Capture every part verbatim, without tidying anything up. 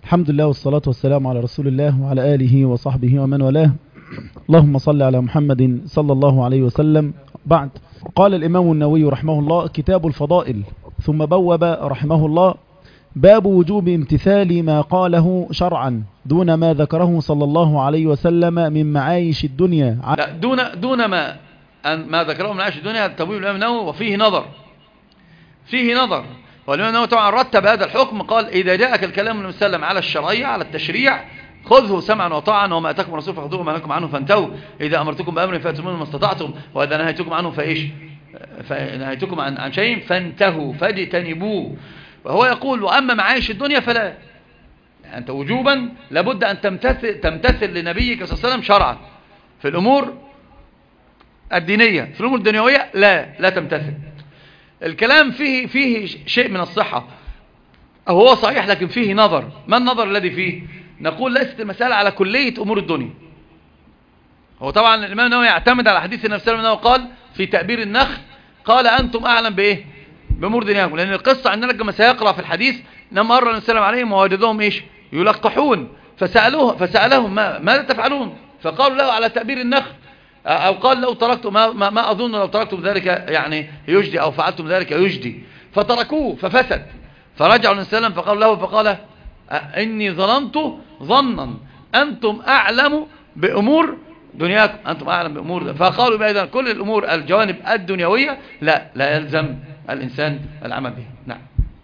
الحمد لله والصلاة والسلام على رسول الله وعلى آله وصحبه ومن والاه. اللهم صل على محمد صلى الله عليه وسلم. بعد، قال الإمام النووي رحمه الله: كتاب الفضائل. ثم بوب رحمه الله: باب وجوب امتثال ما قاله شرعا دون ما ذكره صلى الله عليه وسلم من معايش الدنيا. لا، دون دون ما أن ما ذكره من معايش الدنيا. تبويب الإمام النووي وفيه نظر فيه نظر والإمام النووي طبعا رتب هذا الحكم، قال: إذا جاءك الكلام من المسلم على الشرعية على التشريع خذه سمعا وطاعا، وما أتاكم الرسول فخذوه وما نهاكم عنه فانتهوا. إذا أمرتكم بأمر فأتوا منه ما استطعتم، وإذا نهيتكم عنه فإيش فنهيتكم عن عن شيء فانتهوا فاجتنبوه. وهو يقول: وأما معايش الدنيا فلا. يعني أنت وجوبا لابد أن تمتثل تمتثل لنبيك صلى الله عليه وسلم شرعا في الأمور الدينية. في الأمور الدنيوية لا لا تمتثل. الكلام فيه فيه شيء من الصحة، أو هو صحيح لكن فيه نظر. ما النظر الذي فيه؟ نقول: ليست المسألة على كلية أمور الدنيا. هو طبعا الإمام النووي يعتمد على حديث النبي صلى الله عليه وسلم قال في تأبير النخل، قال: أنتم أعلم بإيه؟ بأمور دنياكم. لأن القصة عندنا لما سيقرأ في الحديث لما مر النبي صلى الله عليه وسلم عليهم ووجدوهم إيش؟ يلقحون، فسألوه فسألهم: ما ماذا تفعلون؟ فقالوا له: على تأبير النخل. أو قال: لو تركتم ما, ما, ما أظن لو تركتم ذلك يعني يجدي، أو فعلتم ذلك يجدي. فتركوه ففسد. فرجعوا النبي صلى الله عليه وسلم فقالوا له فقال: إني ظننت ظنا أنتم أعلم بأمور دنياكم، أنتم أعلم بأمور ده. فقالوا بأيضا كل الأمور الجوانب الدنيوية لا لا يلزم الإنسان العمل بها. نعم.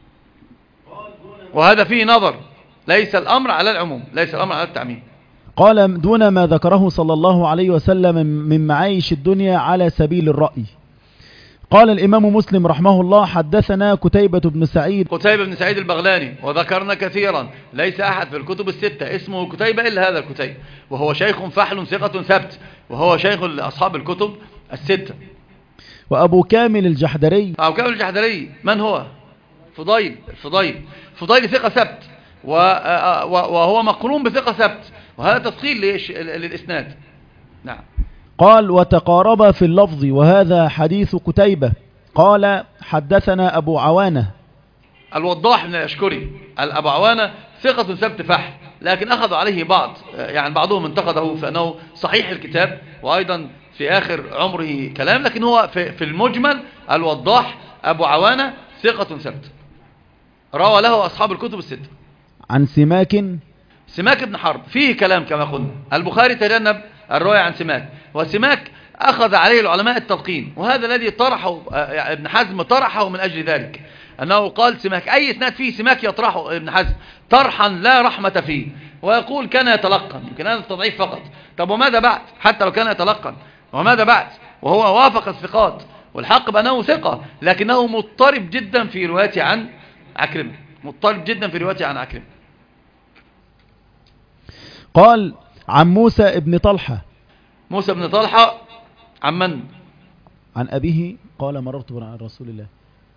وهذا فيه نظر، ليس الأمر على العموم، ليس الأمر على التعميم. قال: دون ما ذكره صلى الله عليه وسلم من معايش الدنيا على سبيل الرأي. قال الإمام مسلم رحمه الله: حدثنا قتيبة بن سعيد قتيبة بن سعيد البغلاني، وذكرنا كثيرا ليس أحد في الكتب الستة اسمه قتيبة إلا هذا القتيبة، وهو شيخ فحل ثقة ثبت، وهو شيخ لأصحاب الكتب الستة. وأبو كامل الجحدري. أبو كامل الجحدري من هو؟ فضيل فضيل فضيل ثقة ثبت، وهو مقرون بثقة ثبت، وهذا تثقيل للإسناد. نعم. قال: وتقارب في اللفظ، وهذا حديث قتيبة. قال: حدثنا أبو عوانة الوضاح من الأشكري. أبو عوانة ثقة ثبت فحل، لكن أخذوا عليه بعض، يعني بعضهم انتقده فأنه صحيح الكتاب، وأيضا في آخر عمره كلام، لكن هو في المجمل الوضاح أبو عوانة ثقة ثبت، روى له أصحاب الكتب الستة. عن سماك سماك بن حرب فيه كلام كما قلنا. البخاري تجنب الرواية عن سماك، وسماك أخذ عليه العلماء التلقين، وهذا الذي طرحه ابن حزم، طرحه من أجل ذلك، أنه قال: سماك أي إسناد فيه سماك يطرحه ابن حزم طرحا لا رحمة فيه، ويقول كان يتلقن. يمكن هذا التضعيف فقط. طب وماذا بعد؟ حتى لو كان يتلقن وماذا بعد؟ وهو وافق الثقات، والحق بأنه ثقة، لكنه مضطرب جدا في روايته عن عكرمة، مضطرب جدا في روايته عن عكرمة. قال: عن موسى ابن طلحة. موسى بن طلحة عن من؟ عن أبيه قال: مررت عن رسول الله.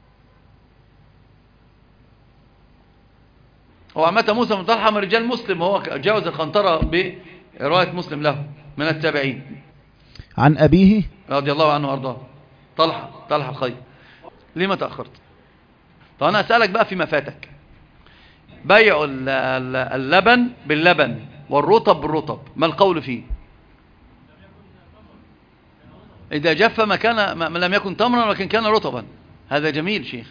هو عامة موسى بن طلحة من رجال مسلم، وهو جاوز القنطرة برواية مسلم له من التابعين. عن أبيه رضي الله عنه وارضاه. طلحة طلحة الخير. ليه ما تأخرت؟ طب أنا أسألك بقى فيما فاتك. بيع اللبن باللبن والرطب بالرطب، ما القول فيه؟ إذا جف ما كان ما لم يكن تمرا ولكن كان رطبا. هذا جميل شيخ.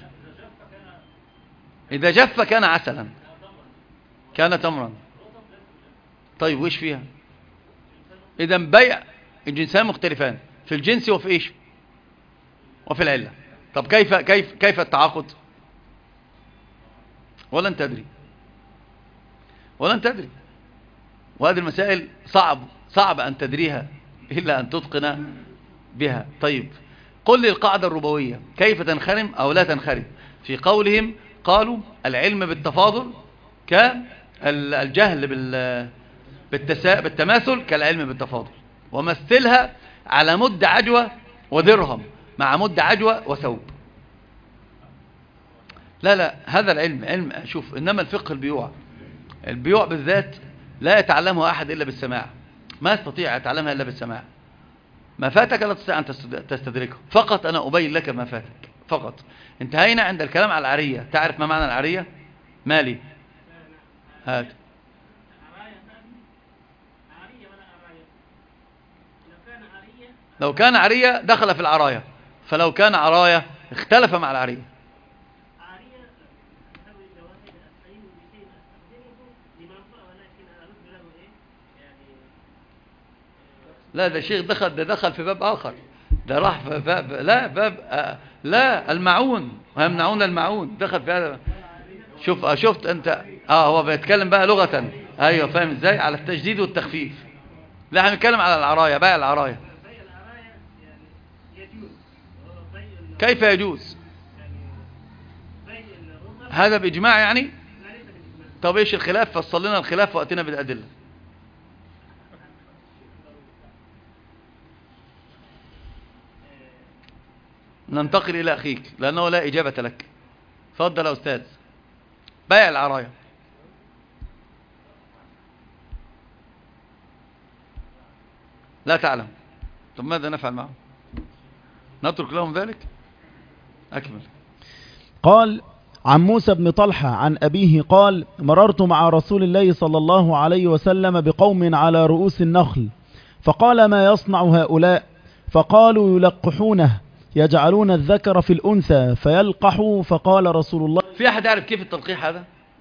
إذا جف كان عسلا كان تمرا. طيب وإيش فيها؟ إذا بيع الجنسان مختلفان في الجنس وفي إيش؟ وفي العلة. طب كيف كيف كيف التعاقد؟ ولن تدري ولن تدري وهذه المسائل صعب صعب أن تدريها إلا أن تتقن بها. طيب قل لي القاعدة الربوية كيف تنخرم أو لا تنخرم في قولهم؟ قالوا: العلم بالتفاضل كالجهل بالتماثل كالعلم بالتفاضل، ومثلها على مد عجوة ودرهم مع مد عجوة وثوب. لا لا هذا العلم علم. شوف، إنما الفقه البيوع البيوع بالذات لا يتعلمها أحد إلا بالسماع، ما يستطيع يتعلمها إلا بالسماع. ما فاتك لا تستطيع أن تستدركه، فقط أنا أبين لك ما فاتك فقط. انتهينا عند الكلام على العارية. تعرف ما معنى العارية؟ مالي هات لو كان عرية دخل في العراية، فلو كان عراية اختلف مع العرية. لا ده شيخ دخل، ده دخل في باب آخر، ده راح في باب، لا باب آه لا المعون، ويمنعون المعون، دخل في هذا. شوف شفت انت اه هو بيتكلم بقى لغة، ايوه فاهم ازاي، على التجديد والتخفيف. لا احنا بنتكلم على العراية، بقى العراية كيف يجوز هذا بإجماع يعني؟ طب ايش الخلاف؟ فصل لنا الخلاف واتنا بالأدلة. ننتقل إلى أخيك لأنه لا إجابة لك. تفضل يا أستاذ. بيع العراية. لا تعلم. طب ماذا نفعل معه؟ نترك لهم ذلك؟ أكمل. قال عن موسى بن طلحة عن أبيه قال مررت مع رسول الله صلى الله عليه وسلم بقوم على رؤوس النخل، فقال ما يصنع هؤلاء؟ فقالوا يلقحونه، يجعلون الذكر في الأنثى فيلقح. فقال رسول الله، في أحد يعرف كيف التلقيح هذا؟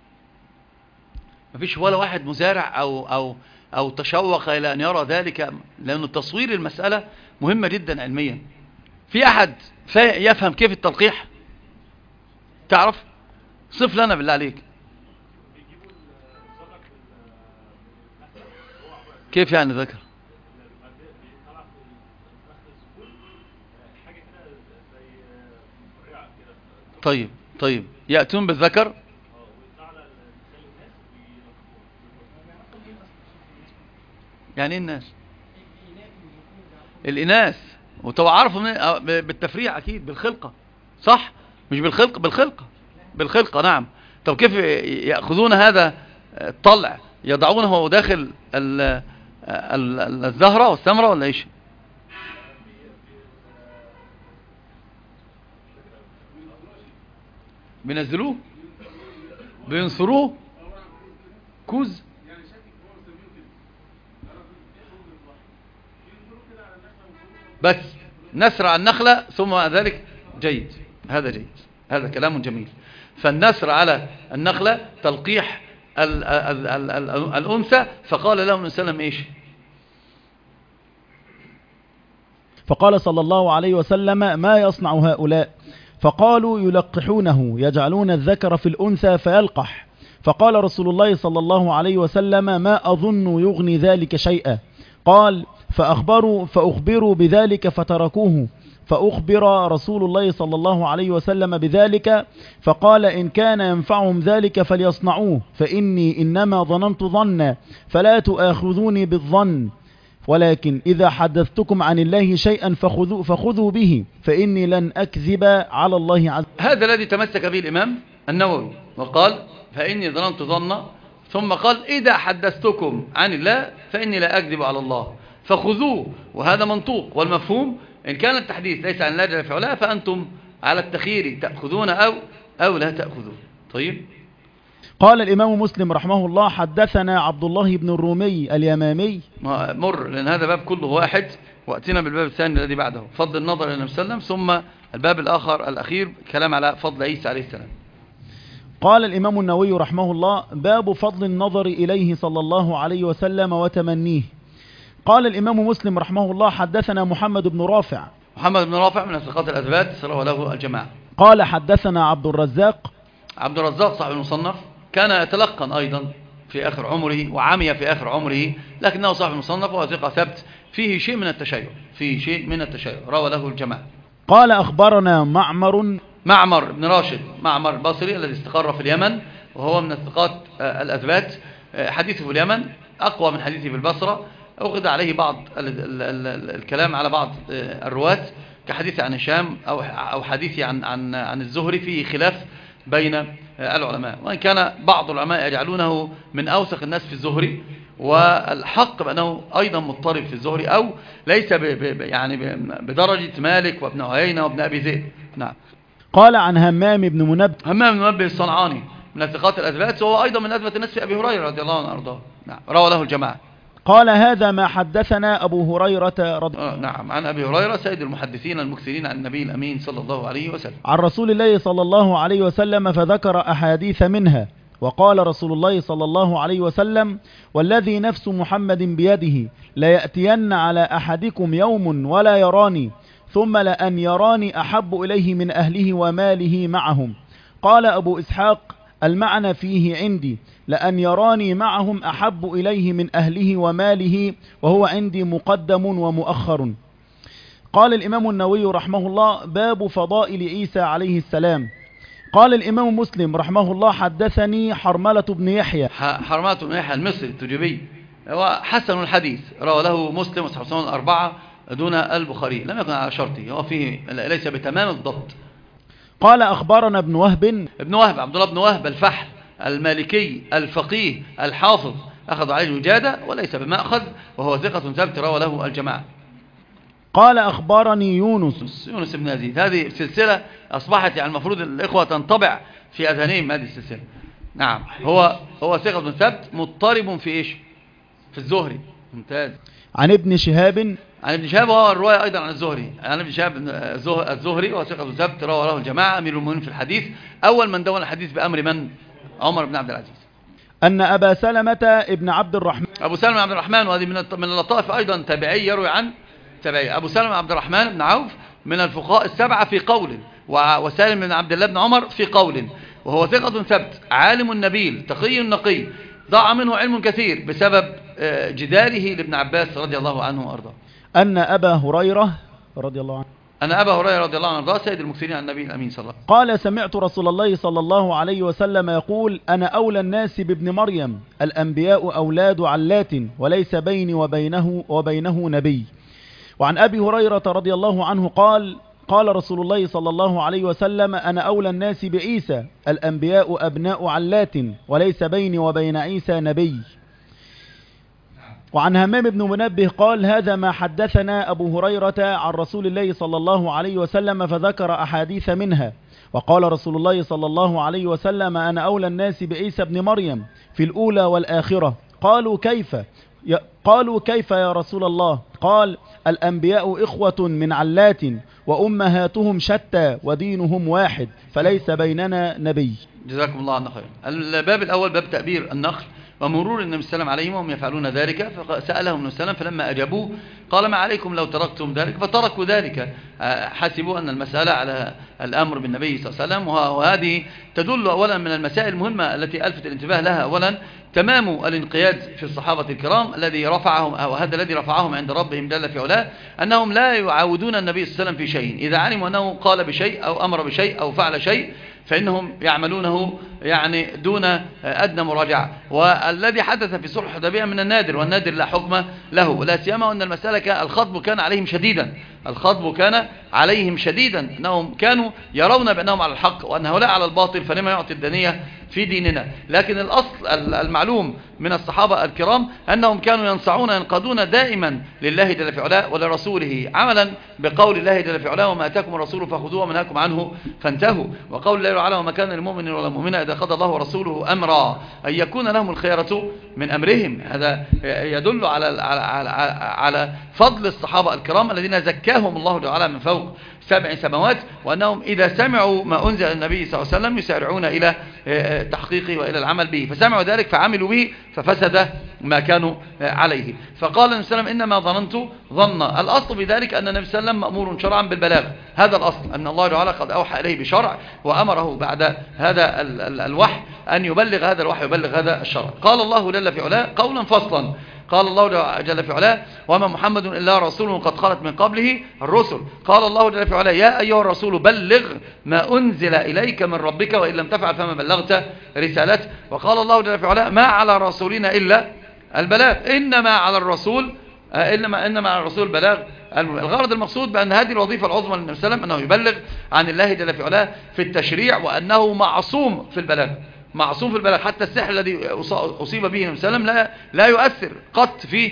مفيش ولا واحد مزارع أو, أو, أو تشوق إلى أن يرى ذلك، لأن تصوير المسألة مهمة جدا علميا. في أحد يفهم كيف التلقيح؟ تعرف؟ صف لنا بالله عليك. كيف يعني ذكر؟ طيب طيب يأتون بالذكر. يعني ايه الناس؟ الإناث. وطبعا عرفوا بالتفريع أكيد، بالخلقة صح؟ مش بالخلق، بالخلقة، بالخلقة نعم. طب كيف يأخذون هذا الطلع يضعونه داخل الزهرة والثمرة ولا ايش؟ بينزلوه، بينصروه كوز. بس نسر على النخلة ثم ذلك جيد، هذا جيد، هذا كلام جميل. فالنسر على النخلة تلقيح ال ال ال ال الأنثى. فقال له النبي صلى الله عليه وسلم ايش؟ فقال صلى الله عليه وسلم ما يصنع هؤلاء؟ فقالوا يلقحونه، يجعلون الذكر في الأنثى فيلقح. فقال رسول الله صلى الله عليه وسلم ما أظن يغني ذلك شيئا. قال فأخبروا, فأخبروا بذلك فتركوه. فأخبر رسول الله صلى الله عليه وسلم بذلك فقال إن كان ينفعهم ذلك فليصنعوه، فإني إنما ظننت ظنا فلا تؤاخذوني بالظن، ولكن إذا حدثتكم عن الله شيئا فخذوا, فخذوا به، فإني لن أكذب على الله عز وجل. هذا الذي تمسك به الإمام النووي وقال فإني ظننت ظنا، ثم قال إذا حدثتكم عن الله فإني لا أكذب على الله فخذوه. وهذا منطوق، والمفهوم إن كان التحديث ليس عن الله جل في علاه فأنتم على التخيير تأخذون أو, أو لا تأخذون. طيب. قال الإمام مسلم رحمه الله حدثنا عبد الله بن الرومي اليمامي. مر لأن هذا باب كله واحد، وأتينا بالباب الثاني الذي بعده فضل النظر إلى النبي صلى الله عليه وسلم، ثم الباب الآخر الأخير كلام على فضل عيسى عليه السلام. قال الإمام النووي رحمه الله باب فضل النظر إليه صلى الله عليه وسلم وتمنيه. قال الإمام مسلم رحمه الله حدثنا محمد بن رافع. محمد بن رافع من الثقات الأثبات رواه له الجماعة. قال حدثنا عبد الرزاق. عبد الرزاق صاحب المصنف كان يتلقن أيضا في آخر عمره وعمي في آخر عمره، لكنه صاحب المصنف وهو ثقة ثبت، فيه شيء من التشيع، فيه شيء من التشيع رواه له الجماعة. قال أخبرنا معمر. معمر بن راشد، معمر البصري الذي استقر في اليمن، وهو من الثقات الأثبات. حديثه في اليمن أقوى من حديثه في البصرة، أخذ عليه بعض ال ال ال الكلام على بعض الرواة كحديث عن هشام أو أو حديث عن عن عن الزهري، فيه خلاف بين العلماء، وإن كان بعض العلماء يجعلونه من أوثق الناس في الزهري، والحق بأنه أيضا مضطرب في الزهري، أو ليس ب ب يعني بدرجة مالك وابن عيينة وابن أبي ذئب. نعم. قال عن همام بن منبه. همام بن منبه الصنعاني من الثقات الأثبات، وهو أيضا من أثبت الناس في أبي هريرة رضي الله عنه وأرضاه. نعم، روى له الجماعة. قال هذا ما حدثنا أبو هريرة رضي آه نعم عن أبي هريرة سيد المحدثين المكثرين عن النبي الأمين صلى الله عليه وسلم عن رسول الله صلى الله عليه وسلم فذكر أحاديث منها. وقال رسول الله صلى الله عليه وسلم والذي نفس محمد بيده ليأتين على أحدكم يوم ولا يراني ثم لأن يراني أحب إليه من أهله وماله معهم. قال أبو إسحاق المعنى فيه عندي لأن يراني معهم أحب إليه من أهله وماله وهو عندي مقدم ومؤخر. قال الإمام النووي رحمه الله باب فضائل عيسى عليه السلام. قال الإمام مسلم رحمه الله حدثني حرملة بن يحيى حرملة بن يحيى المصري التجيبي هو حسن الحديث روى له مسلم وأصحاب السنن الأربعة دون البخاري لم يكن على شرطه هو فيه ليس بتمام الضبط. قال أخبرنا ابن وهب ابن وهب عبد الله بن وهب الفحل المالكي الفقيه الحافظ أخذ عليه الوجادة وليس بمأخذ وهو ثقة ثبت روى له الجماعة. قال أخبرني يونس يونس بن يزيد هذه سلسلة أصبحت يعني المفروض الإخوة تنطبع في أذهانهم هذه السلسلة. نعم هو هو ثقة ثبت مضطرب في إيش في الزهري. ممتاز. عن ابن شهاب عن ابن شهاب وهو الرواية أيضا عن الزهري عن ابن شهاب الزهري وهو ثقة ثبت روى له الجماعة أمير المؤمنين في الحديث أول من دون الحديث بأمر من عمر بن عبد العزيز. أن أبا سلمة ابن عبد الرحمن أبو سلمة عبد الرحمن وهذه من من اللطائف أيضا تابعي يروي عن تابعي. أبو سلمة عبد الرحمن بن عوف من الفقهاء السبعة في قول وسالم بن عبد الله بن عمر في قول وهو ثقة ثبت عالم نبيل تقي نقي ضاع منه علم كثير بسبب جداله لابن عباس رضي الله عنه وأرضاه. أن أبا هريرة رضي الله عنه أن أبا هريرة رضي الله عنه وأرضاه سيد المكثرين عن النبي الأمين صلى الله عليه وسلم قال سمعت رسول الله صلى الله عليه وسلم يقول أنا أولى الناس بابن مريم الأنبياء أولاد علات وليس بيني وبينه وبينه نبي. وعن أبي هريرة رضي الله عنه قال قال رسول الله صلى الله عليه وسلم أنا أولى الناس بعيسى الأنبياء أبناء علات وليس بيني وبين عيسى نبي. وعن همام بن منبه قال هذا ما حدثنا أبو هريرة عن رسول الله صلى الله عليه وسلم فذكر أحاديث منها. وقال رسول الله صلى الله عليه وسلم أنا أولى الناس بعيسى بن مريم في الأولى والآخرة. قالوا كيف قالوا كيف يا رسول الله؟ قال الأنبياء إخوة من علات وأمهاتهم شتى ودينهم واحد فليس بيننا نبي. جزاكم الله عنا خير. الباب الأول باب تأبير النخل ومرور النبي صلى الله عليه وسلم عليهم وهم يفعلون ذلك فسألهم النبي صلى الله عليه وسلم فلما أجابوه قال ما عليكم لو تركتم ذلك فتركوا ذلك. حسبوا أن المسألة على الأمر بالنبي صلى الله عليه وسلم وهذه تدل أولا من المسائل المهمة التي ألفت الانتباه لها أولا تمام الانقياد في الصحابة الكرام الذي رفعهم أو هذا الذي رفعهم عند ربهم جل في علاه أنهم لا يعاودون النبي صلى الله عليه وسلم في شيء إذا علموا أنه قال بشيء أو أمر بشيء أو فعل شيء فإنهم يعملونه يعني دون أدنى مراجعة. والذي حدث في صلح الحديبية من النادر والنادر لا حكم له لا سيما أن المسألة الخطب كان عليهم شديدا الخطب كان عليهم شديدا أنهم كانوا يرون بأنهم على الحق وأن هؤلاء على الباطل فلما يعطي الدنية في ديننا. لكن الأصل المعلوم من الصحابة الكرام أنهم كانوا ينصعون ينقادون دائما لله جل في علاه ولرسوله عملا بقول الله جل في علاه وما أتاكم الرسول فخذوه وما نهاكم عنه فانتهوا وقول الله تعالى وما كان للمؤمن ولا مؤمنة إذا قضى الله ورسوله أمرا أن يكون لهم الخيرة من أمرهم. هذا يدل على على على فضل الصحابة الكرام الذين زكاهم الله تعالى من فوق سبع سماوات وأنهم إذا سمعوا ما أنزل النبي صلى الله عليه وسلم يسارعون إلى تحقيقه وإلى العمل به فسمعوا ذلك فعملوا به ففسد ما كانوا عليه. فقال النبي صلى الله عليه وسلم إنما ظننت ظن. الأصل بذلك أن النبي صلى الله عليه وسلم مأمور شرعا بالبلاغ. هذا الأصل أن الله تعالى قد أوحى إليه بشرع وأمره بعد هذا الوحي أن يبلغ هذا الوحي يبلغ هذا الشرع. قال الله جل في علاه قولا فصلا قال الله جل في علاه وما محمد إلا رسول قد خلت من قبله الرسل. قال الله جل في علاه يا أيها الرسول بلغ ما أنزل إليك من ربك وإن لم تفعل فما بلغت رسالته. وقال الله جل في علاه ما على رسولنا إلا البلاغ إنما على الرسول إنما, إنما على الرسول البلاغ. الغرض المقصود بأن هذه الوظيفة العظمى للنبي صلى الله عليه وسلم أنه يبلغ عن الله جل في علاه في التشريع وأنه معصوم في البلاغ معصوم في البلاغ. حتى السحر الذي أصيب به النبي صلى الله عليه وسلم لا, لا يؤثر قط في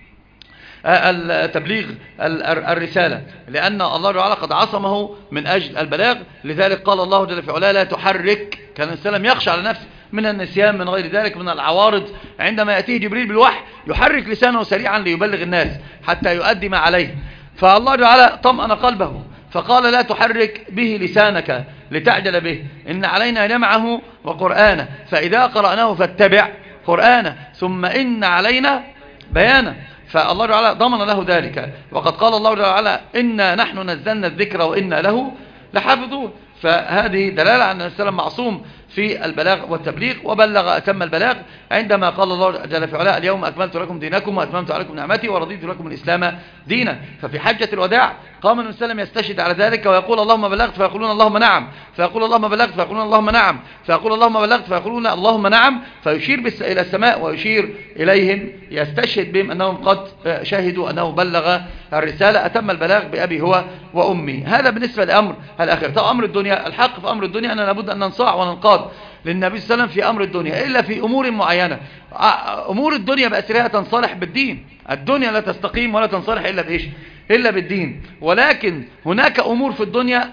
تبليغ الرسالة لأن الله تعالى قد عصمه من أجل البلاغ. لذلك قال الله جل في علاه لا تحرك كان النبي صلى الله عليه وسلم يخشى على نفسه من النسيان، من غير ذلك من العوارض. عندما يأتيه جبريل بالوحي يحرك لسانه سريعا ليبلغ الناس حتى يؤدي ما عليه. فالله تعالى طمأن قلبه فقال لا تحرك به لسانك لتعجل به، إن علينا جمعه وقرآنه، فإذا قرأناه فاتبع قرآنه، ثم إن علينا بيانه. فالله تعالى ضمن له ذلك. وقد قال الله تعالى إنا نحن نزلنا الذكر وإنا له لحافظون. فهذه دلالة على أن السلام معصوم في البلاغ والتبليغ، وبلغ أتم البلاغ عندما قال الله جل في علاه اليوم أكملت لكم دينكم وأتممت عليكم نعمتي ورضيت لكم الإسلام دينا. ففي حجة الوداع قام النبي صلى الله عليه وسلم يستشهد على ذلك ويقول اللهم بلغت، فيقولون اللهم نعم، فيقول اللهم بلغت، فيقولون اللهم نعم، فيقول اللهم بلغت، فيقولون اللهم نعم، فيشير إلى السماء ويشير إليهم يستشهد بهم أنهم قد شهدوا أنه بلغ الرسالة أتم البلاغ بأبي هو وأمي. هذا بالنسبة لأمر الآخر. طبعا أمر الدنيا، الحق في أمر الدنيا أننا لابد أن ننصاع وننقاد للنبي صلى الله عليه وسلم في أمر الدنيا، إلا في أمور معينة. أمور الدنيا بأسرها تنصلح بالدين، الدنيا لا تستقيم ولا تنصلح إلا بإيش؟ إلا بالدين. ولكن هناك أمور في الدنيا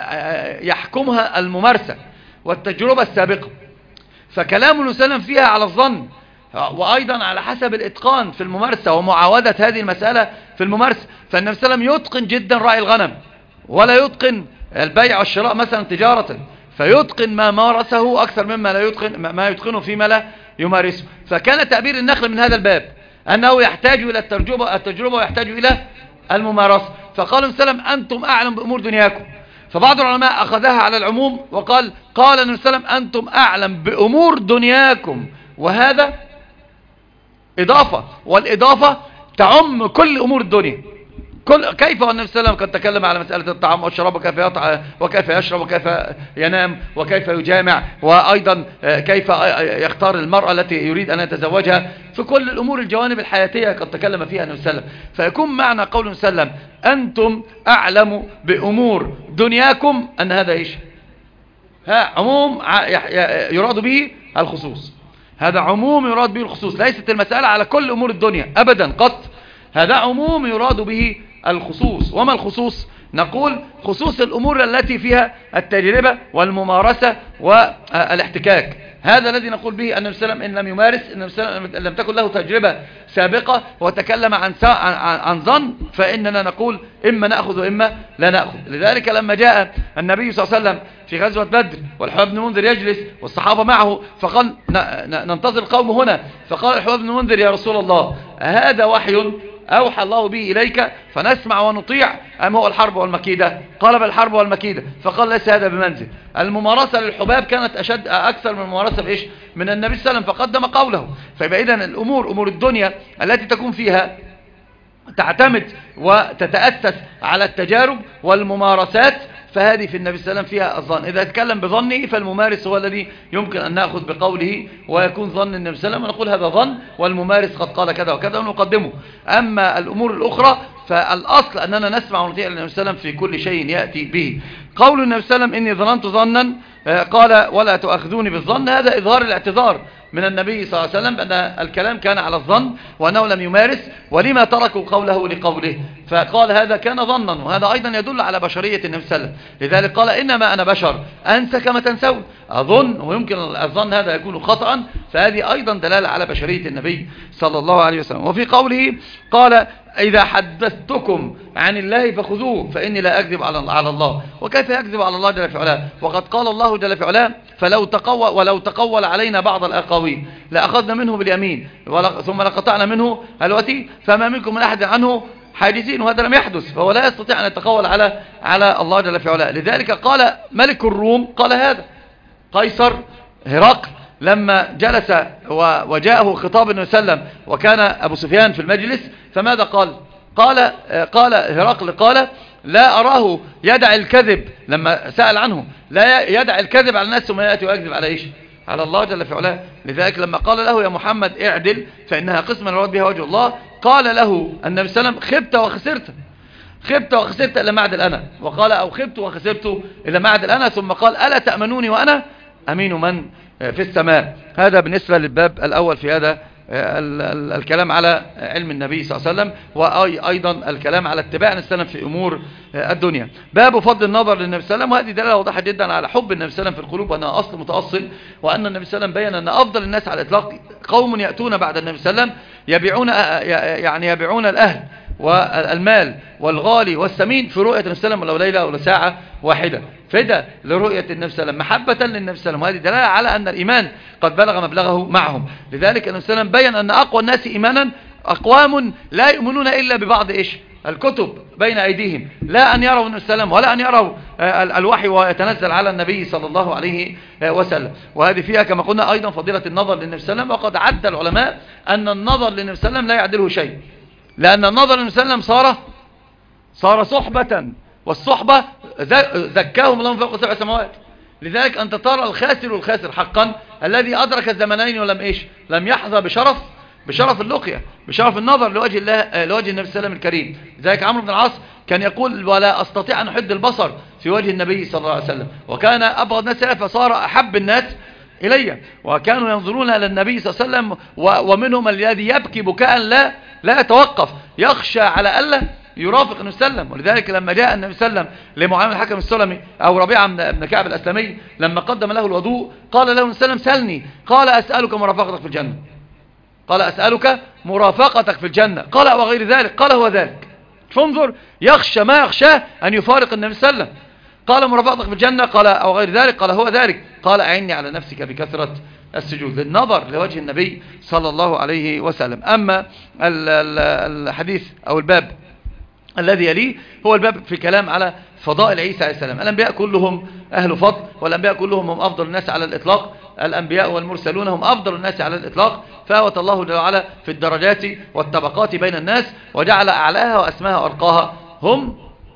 يحكمها الممارسة والتجربة السابقة، فكلام النبي صلى الله عليه وسلم فيها على الظن، وأيضا على حسب الإتقان في الممارسة ومعاودة هذه المسألة في الممارسة. فالنبي صلى الله عليه وسلم يتقن جدا رعي الغنم، ولا يتقن البيع والشراء مثلا تجارة، فيتقن ما مارسه أكثر مما لا يتقن ما يتقنه فيما لا يمارسه. فكان تعبير النخل من هذا الباب أنه يحتاج إلى التجربة التجربة ويحتاج إلى الممارسة. فقال النبي صلى الله عليه وسلم أنتم أعلم بأمور دنياكم. فبعض العلماء أخذها على العموم وقال قال النبي صلى الله عليه وسلم أنتم أعلم بأمور دنياكم، وهذا إضافة، والإضافة تعم كل أمور الدنيا. كل كيف والنبي صلى الله عليه وسلم قد تكلم على مسألة الطعام والشراب، وكيف يطعم وكيف يشرب وكيف ينام وكيف يجامع، وأيضا كيف يختار المرأة التي يريد أن يتزوجها. في كل الأمور الجوانب الحياتية قد تكلم فيها النبي صلى الله عليه وسلم. فيكون معنى قول النبي صلى الله عليه وسلم أنتم أعلم بأمور دنياكم أن هذا إيش؟ ها عموم يراد به الخصوص، هذا عموم يراد به الخصوص، ليست المسألة على كل أمور الدنيا أبدا قط، هذا عموم يراد به الخصوص. وما الخصوص؟ نقول خصوص الأمور التي فيها التجربة والممارسة والاحتكاك. هذا الذي نقول به أن النبي صلى الله عليه وسلم إن لم يمارس، إن النبي صلى الله عليه وسلم لم تكن له تجربة سابقة وتكلم عن عن ظن، فإننا نقول إما نأخذ وإما لا نأخذ. لذلك لما جاء النبي صلى الله عليه وسلم في غزوة بدر والحباب بن منذر يجلس والصحابة معه، فقال ننتظر القوم هنا، فقال الحباب بن منذر يا رسول الله هذا وحي أوحى الله به إليك فنسمع ونطيع أم هو الحرب والمكيدة؟ قال بل الحرب والمكيدة. فقال ليس هذا بمنزل. الممارسة للحباب كانت أشد أكثر من الممارسة بإيش؟ من النبي صلى الله عليه وسلم، فقدم قوله. فيبقى إذن الأمور أمور الدنيا التي تكون فيها تعتمد وتتأسس على التجارب والممارسات، فهذه في النبي صلى الله عليه وسلم فيها الظن. إذا اتكلم بظنه فالممارس هو الذي يمكن أن نأخذ بقوله ويكون ظن النبي صلى الله عليه وسلم ونقول هذا ظن، والممارس قد قال كذا وكذا ونقدمه. أما الأمور الأخرى فالأصل أننا نسمع ونطيع النبي صلى الله عليه وسلم في كل شيء يأتي به. قول النبي صلى الله عليه وسلم إني ظننت ظنا قال ولا تؤاخذوني بالظن، هذا إظهار الاعتذار من النبي صلى الله عليه وسلم بأن الكلام كان على الظن وأنه لم يمارس، ولما تركوا قوله لقوله، فقال هذا كان ظنا. وهذا أيضا يدل على بشرية النبي صلى الله عليه وسلم. لذلك قال إنما أنا بشر أنسى كما تنسون، أظن ويمكن الظن هذا يكون خطأ، فهذه أيضا دلالة على بشرية النبي صلى الله عليه وسلم. وفي قوله قال إذا حدثتكم عن الله فخذوه فإني لا أكذب على الله. وكيف يكذب على الله جل في علاه؟ وقد قال الله جل في علاه فلو تقوى ولو تقول علينا بعض الأقاويل لأخذنا منه باليمين ثم لقطعنا منه الوتين فما منكم من أحد عنه حاجزين. وهذا لم يحدث، فهو لا يستطيع أن يتقول على على الله جل في علاه. لذلك قال ملك الروم قال هذا قيصر هرقل لما جلس وجاءه خطاب النبي صلى الله عليه وسلم وكان أبو سفيان في المجلس، فماذا قال؟ قال قال هرقل قال لا أراه يدع الكذب، لما سأل عنه لا يدع الكذب على الناس ثم يأتي ويكذب على إيش؟ على الله جل في علاه. لذلك لما قال له يا محمد اعدل فإنها قسمة يراد بها وجه الله، قال له النبي صلى الله عليه وسلم خبت وخسرت، خبت وخسرت إلى معدل أنا، وقال أو خبت وخسرت إلى معدل أنا، ثم قال ألا تأمنوني وأنا أمين من في السماء. هذا بالنسبة للباب الأول في هذا الكلام على علم النبي صلى الله عليه وسلم، وأيضا الكلام على اتباع النبي صلى الله عليه وسلم في أمور الدنيا. باب فضل النظر للنبي صلى الله عليه وسلم، وهذه دلالة واضحة جدا على حب النبي صلى الله عليه وسلم في القلوب وأنها أصل متأصل، وأن النبي صلى الله عليه وسلم بيّن أن أفضل الناس على الإطلاق قوم يأتون بعد النبي صلى الله عليه وسلم يبيعون يعني يبيعون الأهل والمال والغالي والثمين في رؤية النبي صلى الله عليه وسلم ولو ليلة ولا ساعة واحدة، فدا لرؤية النبي صلى الله عليه وسلم، محبة للنبي صلى الله عليه وسلم. وهذه دلالة على أن الإيمان قد بلغ مبلغه معهم. لذلك النبي صلى الله عليه وسلم بيّن أن أقوى الناس إيمانا أقوام لا يؤمنون إلا ببعض إيش الكتب بين أيديهم، لا أن يروا النبي صلى الله عليه وسلم ولا أن يروا الوحي ويتنزل على النبي صلى الله عليه وسلم. وهذه فيها كما قلنا أيضا فضيلة النظر للنبي صلى الله عليه وسلم، وقد عد العلماء أن النظر للنبي صلى الله عليه وسلم لا يعدله شيء، لأن النظر للنبي صلى الله عليه وسلم صار صار صحبة، والصحبة زكاهم الله من فوق سبع سماوات. لذلك أنت ترى الخاسر والخاسر حقا الذي أدرك الزمنين ولم إيش لم يحظى بشرف بشرف اللقية، بشرف النظر لوجه الله لوجه النبي صلى الله عليه وسلم الكريم. لذلك عمرو بن العاص كان يقول ولا أستطيع أن أحد البصر في وجه النبي صلى الله عليه وسلم، وكان أبغض الناس إليه فصار أحب الناس إلي، وكانوا ينظرون إلى النبي صلى الله عليه وسلم ومنهم الذي يبكي بكاء لا لا يتوقف يخشى على ألا يرافق النبي صلى الله عليه وسلم. ولذلك لما جاء النبي صلى الله عليه وسلم لمعاوية الحكم السلمي أو ربيعة بن كعب الأسلمي لما قدم له الوضوء قال له النبي صلى الله عليه وسلم سلني، قال أسألك مرافقتك في الجنة، قال أسألك مرافقتك في الجنة، قال وغير ذلك، قال هو ذلك. فانظر يخشى ما يخشاه أن يفارق النبي صلى الله عليه وسلم، قال مرافقتك في الجنة، قال أو غير ذلك، قال هو ذلك، قال أعني على نفسك بكثرة السجود، للنظر لوجه النبي صلى الله عليه وسلم. أما الحديث أو الباب الذي يليه هو الباب في كلام على فضائل عيسى عليه السلام. الأنبياء كلهم أهل فضل، والأنبياء كلهم هم أفضل الناس على الإطلاق، الأنبياء والمرسلون هم أفضل الناس على الإطلاق، فأوت الله جل وعلا في الدرجات والطبقات بين الناس، وجعل أعلاها وأسماها وأرقاها هم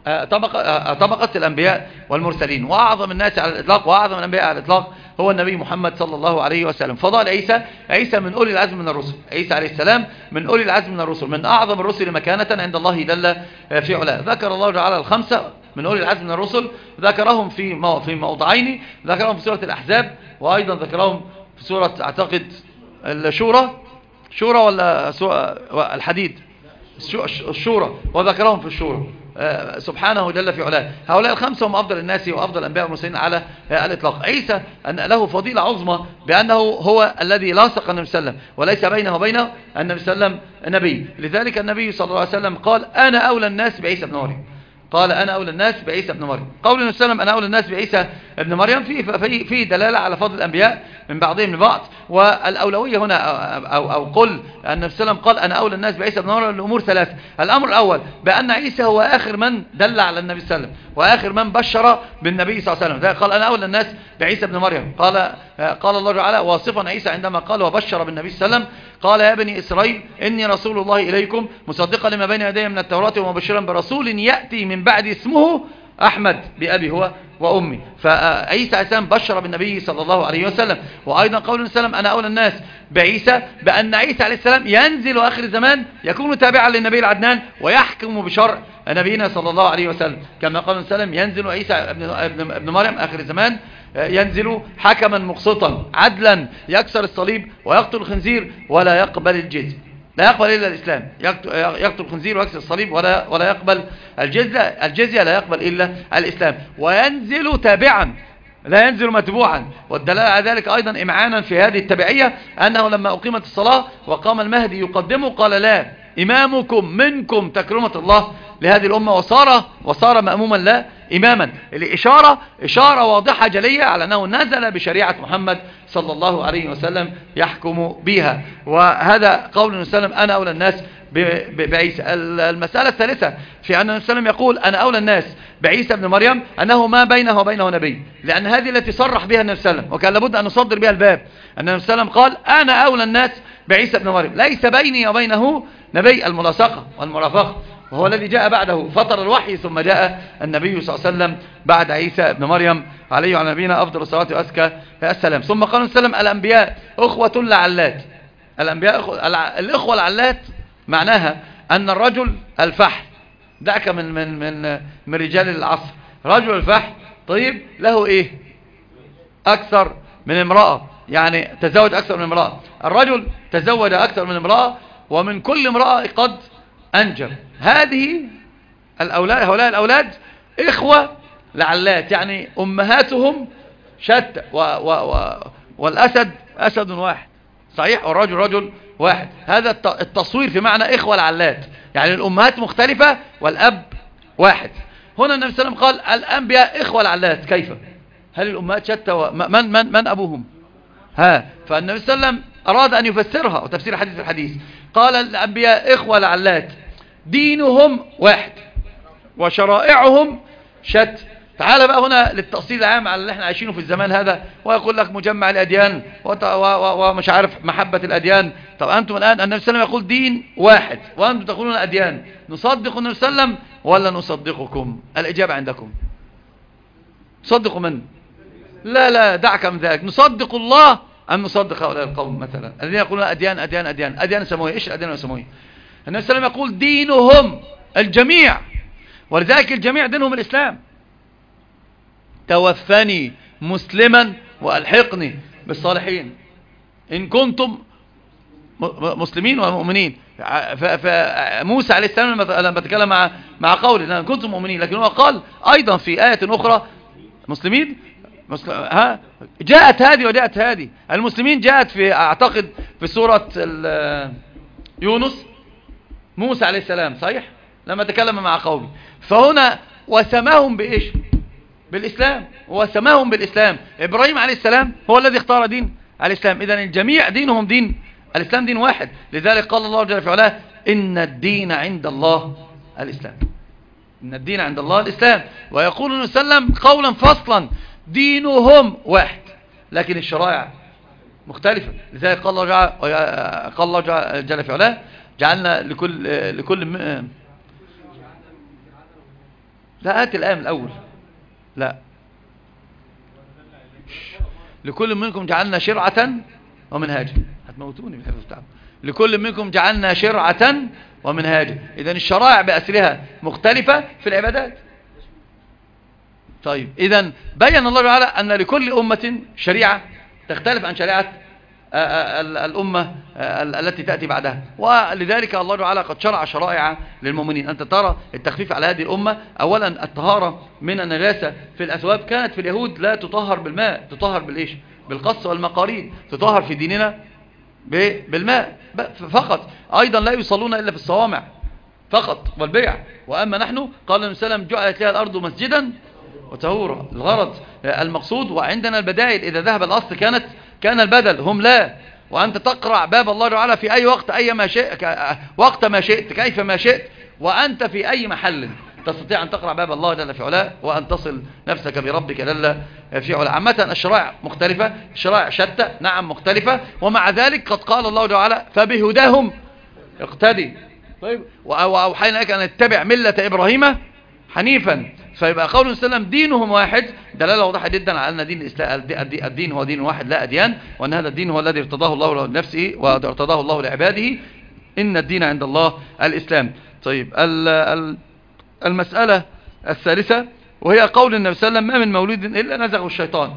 طبقة, طبقة الأنبياء والمرسلين. وأعظم الناس على الإطلاق وأعظم الأنبياء على الإطلاق هو النبي محمد صلى الله عليه وسلم. فضائل عيسى، عيسى من أولي العزم من الرسل، عيسى عليه السلام من أولي العزم من الرسل، من أعظم الرسل مكانة عند الله جل في علاه. ذكر الله تعالى الخمسة من أولي العزم من الرسل، ذكرهم في في موضعين، ذكرهم في سورة الأحزاب، وأيضا ذكرهم في سورة أعتقد الشورى شورى ولا الحديد الشورى، وذكرهم في الشورى سبحانه جل في علاه. هؤلاء الخمسة هم أفضل الناس وأفضل الأنبياء والمرسلين على الإطلاق. عيسى أن له فضيلة عظمى بأنه هو الذي لاصق النبي صلى الله عليه وسلم، وليس بينه وبين النبي صلى الله عليه وسلم نبي. لذلك النبي صلى الله عليه وسلم قال أنا أولى الناس بعيسى بن مريم، قال أنا أولى الناس بعيسى بن مريم. قول النبي صلى الله عليه وسلم أنا أولى الناس بعيسى بن مريم فيه في في دلالة على فضل الأنبياء من بعضهم لبعض، والأولوية هنا أو أو قل أن النبي صلى الله عليه وسلم قال أنا أولى الناس بعيسى بن مريم الأمور ثلاثة. الأمر الأول بأن عيسى هو آخر من دل على النبي صلى الله عليه وسلم وآخر من بشر بالنبي صلى الله عليه وسلم، قال أنا أولى الناس بعيسى بن مريم. قال قال الله تعالى واصفا عيسى عندما قال وبشر بالنبي صلى الله عليه وسلم قال يا بني إسرائيل إني رسول الله إليكم مصدقا لما بين يدي من التوراة ومبشرا برسول يأتي من بعد اسمه أحمد بأبي هو وأمي. فعيسى عليه السلام بشر بالنبي صلى الله عليه وسلم. وأيضا قول النبي صلى الله عليه وسلم أنا أولى الناس بعيسى بأن عيسى عليه السلام ينزل آخر الزمان يكون تابعا للنبي العدنان ويحكم بشرع نبينا صلى الله عليه وسلم، كما قال النبي صلى الله عليه وسلم ينزل عيسى ابن, ابن مريم آخر الزمان ينزل حكما مقسطا عدلا يكسر الصليب ويقتل الخنزير ولا يقبل الجزية، لا يقبل إلا الإسلام، يقتل الخنزير ويكسر الصليب ولا ولا يقبل الجزية، الجزية لا يقبل إلا الإسلام، وينزل تابعا لا ينزل متبوعا. والدلالة على ذلك أيضا إمعانا في هذه التبعية أنه لما أقيمت الصلاة وقام المهدي يقدمه قال لا إمامكم منكم تكرمة الله لهذه الأمة، وصار وصار مأموما لا إماما. الإشارة إشارة واضحة جلية على أنه نزل بشريعة محمد صلى الله عليه وسلم يحكم بها. وهذا قول النبي صلى الله عليه وسلم أنا أولى الناس بعيسى. المسألة الثالثة في أن النبي صلى الله عليه وسلم يقول أنا أولى الناس بعيسى بن مريم أنه ما بينه وبينه نبي، لأن هذه التي صرح بها النبي صلى الله عليه وسلم، وكان لابد أن نصدر بها الباب أن النبي صلى الله عليه وسلم قال أنا أولى الناس بعيسى بن مريم، ليس بيني وبينه نبي، الملاصقة والمرافقة، وهو الذي جاء بعده فطر الوحي ثم جاء النبي صلى الله عليه وسلم بعد عيسى بن مريم عليه وعلى نبينا أفضل الصلاة وأزكى السلام. ثم قال النبي صلى الله عليه وسلم الأنبياء أخوة لعلات. الأنبياء أخوة الإخوة العلات معناها أن الرجل الفحل، دعك من من من من رجال العصر، رجل الفحل طيب له إيه أكثر من امرأة، يعني تزوج أكثر من امرأة. الرجل تزوج أكثر من امرأة، ومن كل امرأة قد أنجب. هذه الأولاد، هؤلاء الأولاد إخوة لعلات، يعني أمهاتهم شتى، و و و والأسد أسد واحد صحيح، والرجل رجل واحد. هذا التصوير في معنى إخوة لعلات، يعني الأمهات مختلفة والأب واحد. هنا النبي صلى الله عليه وسلم قال الأنبياء إخوة لعلات. كيف؟ هل الأمهات شتى؟ من, من, من أبوهم؟ ها، فالنبي صلى الله عليه وسلم أراد أن يفسرها، وتفسير الحديث في الحديث قال الأنبياء إخوة لعلات، دينهم واحد وشرائعهم شتى. تعال بقى هنا للتأصيل العام على اللي احنا عايشينه في الزمان هذا، ويقول لك مجمع الأديان ومش عارف محبة الأديان. طب أنتم الآن النبي صلى الله عليه وسلم يقول دين واحد، وأنتم تقولون أديان، نصدق النبي صلى الله عليه وسلم ولا نصدقكم؟ الإجابة عندكم. نصدق من؟ لا لا دعك من ذلك. نصدق الله أم نصدق هؤلاء القوم مثلا الذين يقولون أديان أديان أديان أديان سماوية؟ إيش الأديان السماوية؟ النبي صلى الله عليه وسلم يقول دينهم الجميع، ولذلك الجميع دينهم الإسلام. توفني مسلما وألحقني بالصالحين إن كنتم مسلمين ومؤمنين. فموسى عليه السلام لما تكلم مع مع قوله إن كنتم مؤمنين، لكن هو قال أيضا في آية أخرى مسلمين مسلم. ها، جاءت هذه وجاءت هذه. المسلمين جاءت في أعتقد في سورة يونس، موسى عليه السلام صحيح لما تكلم مع قومه، فهنا وسماهم بإيش؟ بالإسلام، وسماهم بالإسلام. إبراهيم عليه السلام هو الذي اختار دين الإسلام. إذن الجميع دينهم دين الإسلام، دين واحد. لذلك قال الله جل وعلا إن الدين عند الله الإسلام، إن الدين عند الله الإسلام. ويقول النبي صلى الله عليه وسلم قولا فصلا دينهم واحد، لكن الشرائع مختلفة. لذلك قال الله جل, قال الله جل وعلا جعلنا لكل لكل م... لا آتي الآية من الأول. لا، لكل منكم جعلنا شرعة ومنهاجا. هتموتوني بالحفظ بتاعه. لكل منكم جعلنا شرعة ومنهاجا. إذن الشرائع بأسرها مختلفة في العبادات. طيب إذن بيّن الله تعالى أن لكل أمة شريعة تختلف عن شريعة الأمة التي تأتي بعدها، ولذلك الله تعالى قد شرع شرائع للمؤمنين. أنت ترى التخفيف على هذه الأمة. أولا الطهارة من النجاسة في الأثواب كانت في اليهود لا تطهر بالماء، تطهر بالإيش؟ بالقص والمقارين. تطهر في ديننا بالماء فقط. أيضا لا يصلون إلا في الصوامع فقط والبيع. وأما نحن قال النبي صلى الله عليه وسلم جعلت لها الأرض مسجدا وطهورا. الغرض المقصود. وعندنا البدائل، إذا ذهب الأصل كانت كان البدل، هم لا. وأنت تقرع باب الله تعالى في أي وقت، أي ما شئت، وقت ما شئت، كيف ما شئت، وأنت في أي محل تستطيع أن تقرع باب الله جل في علاه وأن تصل نفسك بربك جل في علاه. عامة الشرائع مختلفة، الشرائع شتى نعم مختلفة، ومع ذلك قد قال الله تعالى فبهداهم اقتدي. طيب وأوحينا لك أن اتبع ملة إبراهيم حنيفا. فيبقى قول صلى الله عليه وسلم دينهم واحد دلالة واضحة جدا على أن دين الإسلام الدين هو دين واحد لا أديان، وأن هذا الدين هو الذي ارتضاه الله لنفسه وارتضاه الله لعباده. إن الدين عند الله الإسلام. طيب المسألة الثالثة وهي قول النبي صلى الله عليه وسلم ما من مولود إلا نزغه الشيطان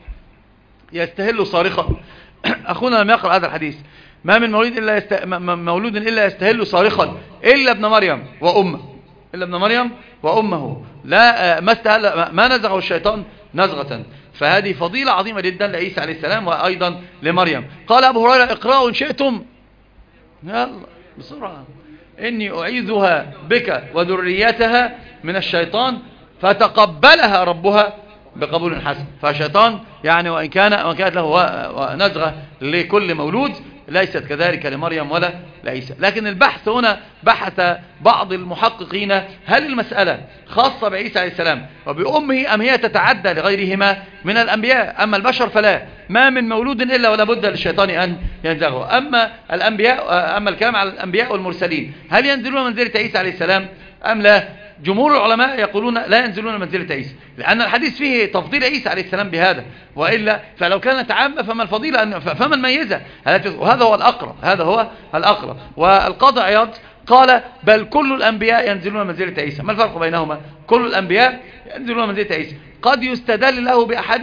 يستهل صارخا. أخونا لم يقرأ هذا الحديث. ما من مولود إلا يست... مولود إلا يستهل صارخا إلا ابن مريم وأمه، إلا ابن مريم وأمه لا ما استهل ما نزغه الشيطان نزغة. فهذه فضيلة عظيمة جدا لعيسى عليه السلام وأيضا لمريم. قال أبو هريرة اقرأوا إن شئتم، يلا بسرعة، إني أعيذها بك وذريتها من الشيطان فتقبلها ربها بقبول حسن. فالشيطان يعني وإن كان وإن كانت له نزغة لكل مولود ليست كذلك لمريم ولا لعيسى. لكن البحث هنا بحث بعض المحققين هل المسألة خاصة بعيسى عليه السلام وبأمه أم هي تتعدى لغيرهما من الأنبياء. أما البشر فلا، ما من مولود إلا ولا بد للشيطان أن ينزغه. أما الأنبياء أما الكلام على الأنبياء والمرسلين هل ينزلون منزلة عيسى عليه السلام أم لا؟ جمهور العلماء يقولون لا ينزلون منزلة عيسى، لأن الحديث فيه تفضيل عيسى عليه السلام بهذا، وإلا فلو كانت عامة فما الفضيلة فما الميزة؟ وهذا هو الأقرب، هذا هو الأقرب. والقاضي عياض قال بل كل الأنبياء ينزلون منزلة عيسى. ما الفرق بينهما؟ كل الأنبياء ينزلون منزلة عيسى. قد يستدل له بأحاديث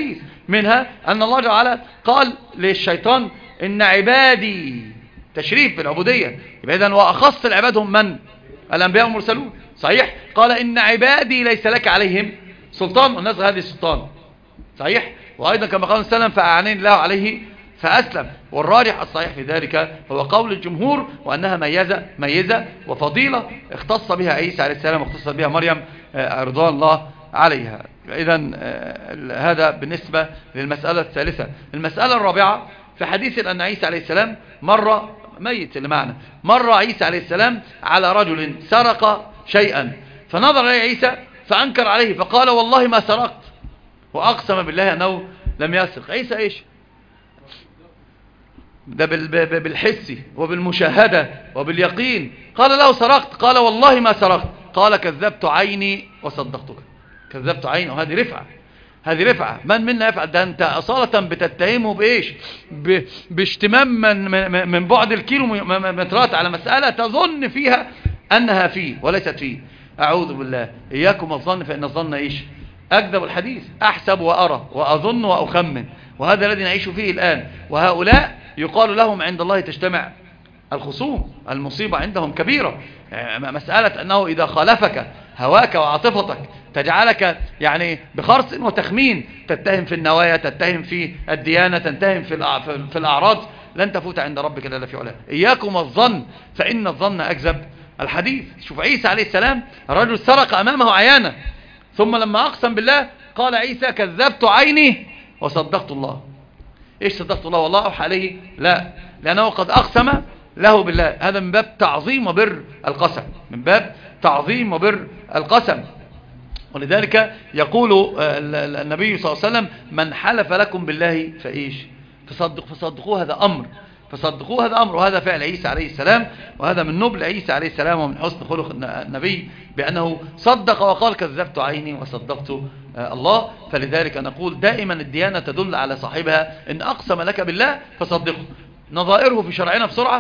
منها أن الله جل وعلا قال للشيطان إن عبادي، تشريف بالعبودية، يبقى إذن وأخص العباد هم من؟ الأنبياء والمرسلون. صحيح؟ قال إن عبادي ليس لك عليهم سلطان، والناس هذه السلطان. صحيح؟ وأيضا كما قال السلام فأعانين الله عليه فأسلم. والراجح الصحيح في ذلك هو قول الجمهور، وأنها ميزة ميزة وفضيلة اختص بها عيسى عليه السلام واختص بها مريم رضوان الله عليها. إذن هذا بالنسبة للمسألة الثالثة. المسألة الرابعة في حديث أن عيسى عليه السلام مر ميت اللي معنا مر عيسى عليه السلام على رجل سرق شيئا، فنظر إليه عيسى فأنكر عليه فقال والله ما سرقت، وأقسم بالله أنه لم يسرق. عيسى إيش ده؟ بالحسي وبالمشاهدة وباليقين. قال له سرقت، قال والله ما سرقت، قال كذبت عيني وصدقتك. كذبت عيني، وهذه رفعة، هذه رفعة. من منا يفعل ده؟ أنت أصالة بتتهمه بإيش؟ باشتمام من, من, من بعد الكيلو مترات على مسألة تظن فيها أنها فيه وليست فيه. أعوذ بالله، إياكم الظن فإن الظن إيش؟ أكذب الحديث. أحسب وأرى وأظن وأخمن، وهذا الذي نعيش فيه الآن. وهؤلاء يقال لهم عند الله تجتمع الخصوم، المصيبة عندهم كبيرة. مسألة أنه إذا خالفك هواك وعاطفتك تجعلك يعني بخرص وتخمين تتهم في النوايا، تتهم في الديانة، تتهم في في الأعراض، لن تفوت عند ربك إلا في علاه. إياكم الظن فإن الظن أكذب الحديث. شوف عيسى عليه السلام، الرجل سرق أمامه عيانا، ثم لما أقسم بالله قال عيسى كذبت عيني وصدقت الله. إيش صدقت الله والله أوحى عليه؟ لا، لأنه قد أقسم له بالله. هذا من باب تعظيم وبر القسم، من باب تعظيم وبر القسم. ولذلك يقول النبي صلى الله عليه وسلم من حلف لكم بالله فإيش فصدق فصدقوه، هذا أمر، فصدقوه هذا أمر. وهذا فعل عيسى عليه السلام، وهذا من نبل عيسى عليه السلام ومن حسن خلق النبي بأنه صدق وقال كذبت عيني وصدقت الله. فلذلك نقول دائما الديانة تدل على صاحبها، إن أقسم لك بالله فصدقه. نظائره في شرعنا بسرعة،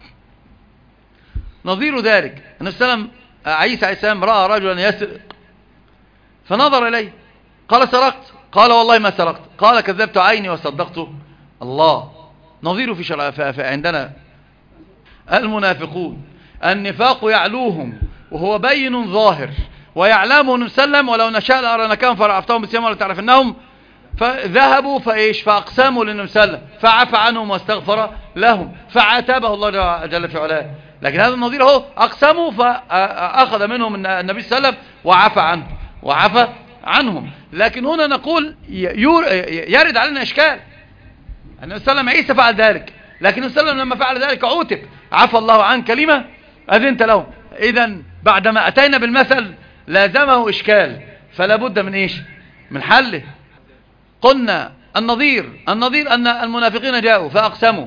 نظير ذلك أن السلام عيسى عليه السلام رأى رجلا يسرق فنظر إليه قال سرقت، قال والله ما سرقت، قال كذبت عيني وصدقت الله. نظير في شرع عندنا المنافقون، النفاق يعلوهم وهو بين ظاهر، ويعلمه نسلم ولو نشاء لأرناكهم فرعفتهم بسيما ولا تعرفنهم، فذهبوا فإيش فأقسموا للنسلم فعفى عنهم واستغفر لهم فعاتبه الله جل في علاه. لكن هذا النظير هو أقسموا فأخذ منهم النبي صلى الله عليه وسلم وعفى عنه وعفى عنهم. لكن هنا نقول يرد علينا إشكال، النبي صلى الله عليه وسلم عيسى فعل ذلك، لكن النبي صلى الله عليه وسلم لما فعل ذلك عوتب، عفى الله عن كلمة أذنت لهم. إذن بعدما أتينا بالمثل لازمه إشكال، فلا بد من إيش؟ من حله. قلنا النظير النظير أن المنافقين جاءوا فأقسموا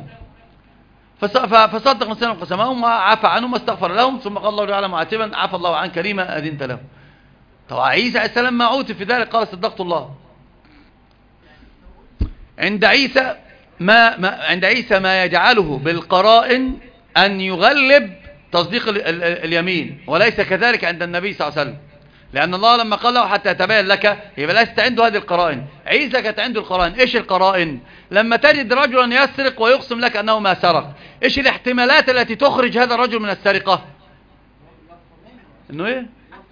فصدق نسلم قسمهم وعفى عنهم واستغفر لهم، ثم قال الله تعالى معاتبا عفى الله عن كلمة أذنت لهم. طبعا عيسى عليه السلام ما عوتب في ذلك، قال صدقت الله. عند عيسى ما, ما عند عيسى ما يجعله بالقرائن أن يغلب تصديق ال ال اليمين، وليس كذلك عند النبي صلى الله عليه وسلم، لأن الله لما قال له حتى يتبين لك يبقى ليست عنده هذه القرائن. عيسى كانت عنده القرائن. إيش القرائن؟ لما تجد رجلا يسرق ويقسم لك أنه ما سرق، إيش الاحتمالات التي تخرج هذا الرجل من السرقة؟ إنه إيه؟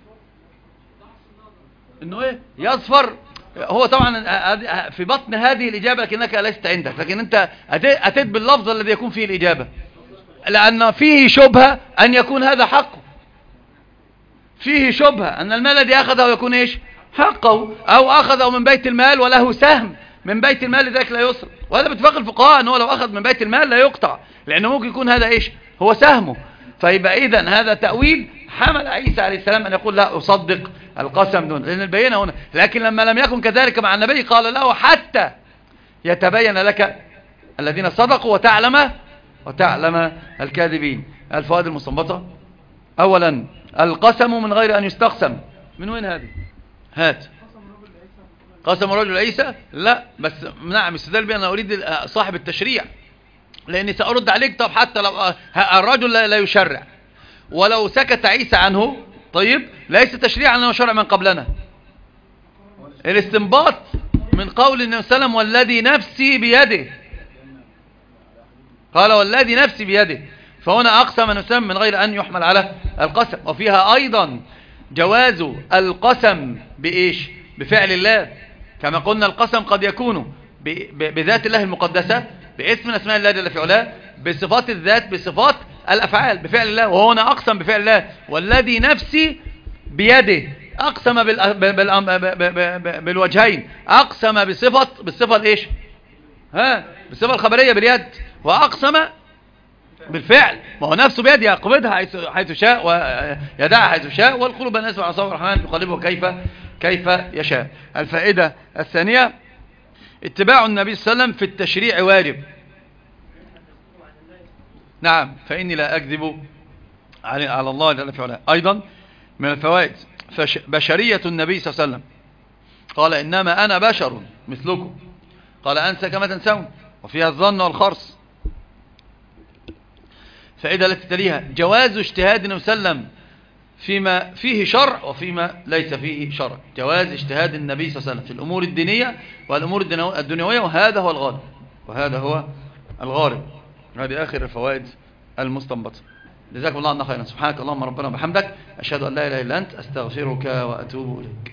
إنه إيه؟ يصفر. هو طبعا في بطن هذه الإجابة لكنك ليست عندك، لكن أنت أتيت باللفظ الذي يكون فيه الإجابة، لأن فيه شبهة أن يكون هذا حقه، فيه شبهة أن المال الذي أخذه يكون إيش؟ حقه، أو أخذه من بيت المال وله سهم من بيت المال لذلك لا يسرق. وهذا باتفاق الفقهاء أنه لو أخذ من بيت المال لا يقطع، لأنه ممكن يكون هذا إيش؟ هو سهمه. فيبقى إذن هذا تأويل حمل عيسى عليه السلام أن يقول لا أصدق القسم دون، لأن البينة هنا. لكن لما لم يكن كذلك مع النبي قال له حتى يتبين لك الذين صدقوا وتعلم وتعلم الكاذبين. الفوائد المستنبطة: أولا القسم من غير أن يستقسم. من وين هذه؟ هات قسم رجل عيسى؟ لا، بس نعم استدل بأن أنا أريد صاحب التشريع، لأني سأرد عليك. طب حتى لو الرجل لا يشرع ولو سكت عيسى عنه، طيب ليس تشريعا أنه شرع من قبلنا. الاستنباط من من قول النبي صلى الله عليه وسلم والذي نفسي بيده، قال والذي نفسي بيده، فهنا أقسم النبي من غير أن يحمل على القسم. وفيها أيضا جواز القسم بإيش؟ بفعل الله، كما قلنا القسم قد يكون بذات الله المقدسة، باسم من أسماء الله جل في علاه، بصفات الذات، بصفات الأفعال، بفعل الله. وهنا أقسم بفعل الله والذي نفسي بيده، أقسم بالوجهين، أقسم بصفة بالصفة الإيش؟ ها بالصفة الخبرية باليد، وأقسم بالفعل، ما هو نفسه بيد يقبضها حيث, حيث شاء ويدعها حيث شاء، والقلوب الناس على صواب الرحمن يقلبه كيف كيف يشاء. الفائدة الثانية اتباع النبي صلى الله عليه وسلم في التشريع واجب. نعم، فإني لا أكذب على الله جل في علاه. أيضا من الفوائد بشرية النبي صلى الله عليه وسلم، قال إنما أنا بشر مثلكم، قال أنسى كما تنسون، وفيها الظن والخرص. فإذا التي تليها جواز اجتهاد النبي صلى الله عليه وسلم فيما فيه شرع وفيما ليس فيه شرع، جواز اجتهاد النبي صلى الله عليه وسلم في الأمور الدينية والأمور الدنيوية، وهذا هو الغالب، وهذا هو الغالب. هذه آخر الفوائد المستنبطة. جزاكم الله عنا خيرا. سبحانك اللهم ربنا وبحمدك، أشهد أن لا إله إلا أنت، أستغفرك وأتوب إليك.